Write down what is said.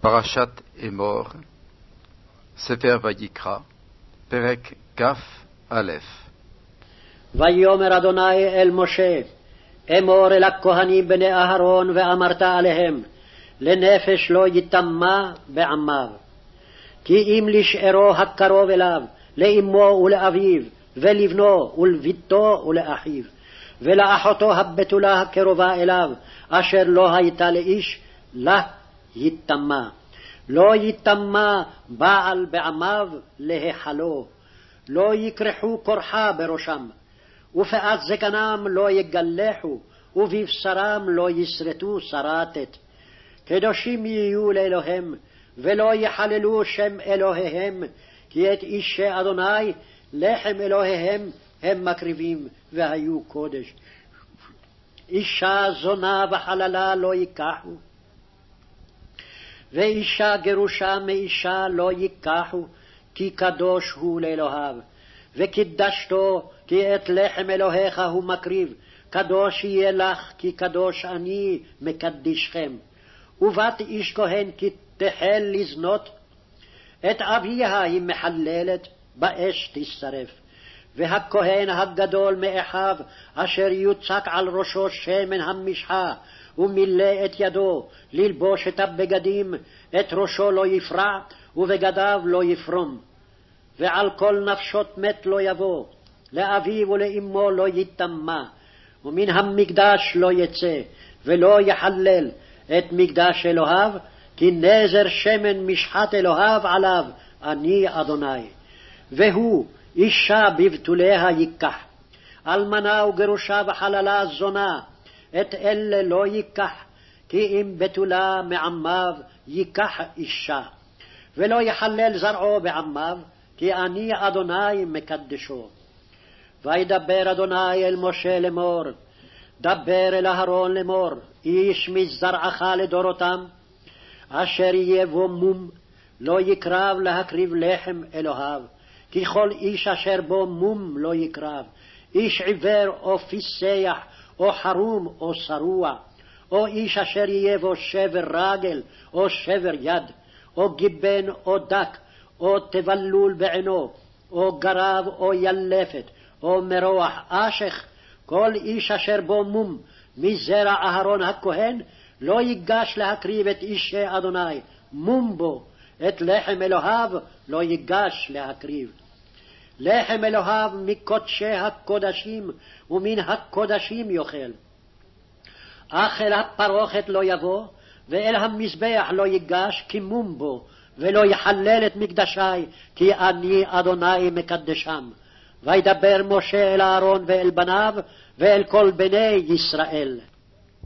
פרשת אמור, ספר ויקרא, פרק כ"א. ויאמר אדוני אל משה, אמור אל הכהנים בני אהרון, ואמרת עליהם, לנפש לא יטמא בעמיו. כי אם לשארו הקרוב אליו, לאמו ולאביו, ולבנו ולביתו ולאחיו, ולאחותו הבתולה הקרובה אליו, אשר לא הייתה לאיש, לה יטמא. לא יטמא בעל בעמיו להיכלו, לא יקרחו קורחה בראשם, ופאת זקנם לא יגלחו, ובבשרם לא יסרטו סרטת. קדושים יהיו לאלוהם, ולא יחללו שם אלוהיהם, כי את אישי אדוני לחם אלוהיהם הם מקריבים, והיו קודש. אישה זונה וחללה לא ייקחו, ואישה גרושה מאישה לא ייקחו, כי קדוש הוא לאלוהיו. וקידשתו, כי את לחם אלוהיך הוא מקריב, קדוש יהיה לך, כי קדוש אני מקדישכם. ובת איש כהן כי תחל לזנות, את אביה היא מחללת, באש תשרף. והכהן הגדול מאחיו, אשר יוצק על ראשו שמן המשחה, ומילא את ידו ללבוש את הבגדים, את ראשו לא יפרע, ובגדיו לא יפרום. ועל כל נפשות מת לא יבוא, לאביו ולאמו לא יטמא, ומן המקדש לא יצא, ולא יחלל את מקדש אלוהיו, כי נזר שמן משחת אלוהיו עליו, אני אדוני. והוא אישה בבתוליה ייקח, אלמנה וגרושה וחללה זונה, את אלה לא ייקח, כי אם בתולה מעמיו ייקח אישה. ולא יחלל זרעו בעמיו, כי אני אדוני מקדשו. וידבר אדוני אל משה לאמור, דבר אל אהרון לאמור, איש מזרעך לדורותם, אשר יהיה בו מום, לא יקרב להקריב לחם אלוהיו, כי כל איש אשר בו מום לא יקרב, איש עיוור או פיסח, או חרום או שרוע, או איש אשר יהיה בו שבר רגל, או שבר יד, או גיבן או דק, או תבלול בעינו, או גרב או ילפת, או מרוח אשך, כל איש אשר בו מום מזרע אהרון הכהן, לא ייגש להקריב את אישי אדוני, מום בו, את לחם אלוהיו לא ייגש להקריב. לחם אלוהיו מקודשי הקודשים, ומן הקודשים יאכל. אך אל הפרוכת לא יבוא, ואל המזבח לא ייגש, כי מום בו, ולא יחלל את מקדשי, כי אני אדוני מקדשם. וידבר משה אל אהרון ואל בניו, ואל כל בני ישראל.